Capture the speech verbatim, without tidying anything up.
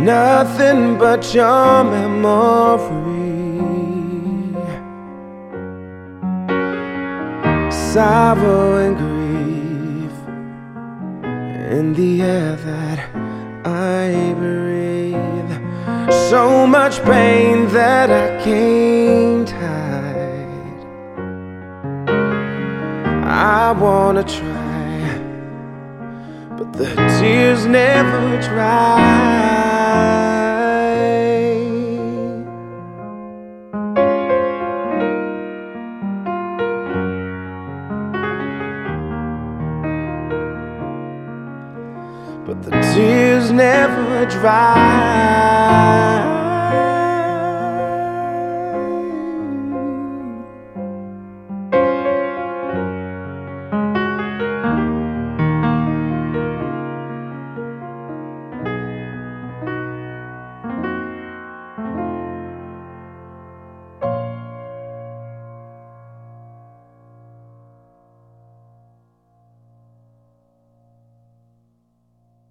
nothing but your memory. Sorrow and grief in the air that I breathe. So much pain that I can't hide. I wanna try, but the tears never dry. But the tears never dry.